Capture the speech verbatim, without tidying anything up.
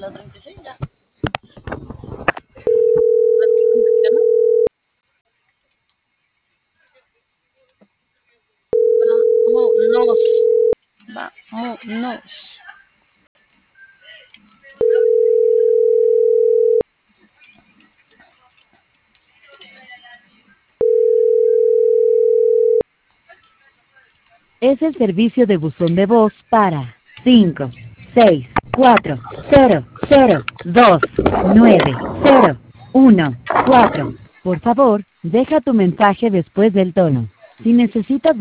la treinta y seis ya. Vámonos. Vámonos. Es el servicio de buzón de voz para cinco seis cuatro cero cero dos nueve cero uno cuatro. Por favor, deja tu mensaje después del tono. Si necesitas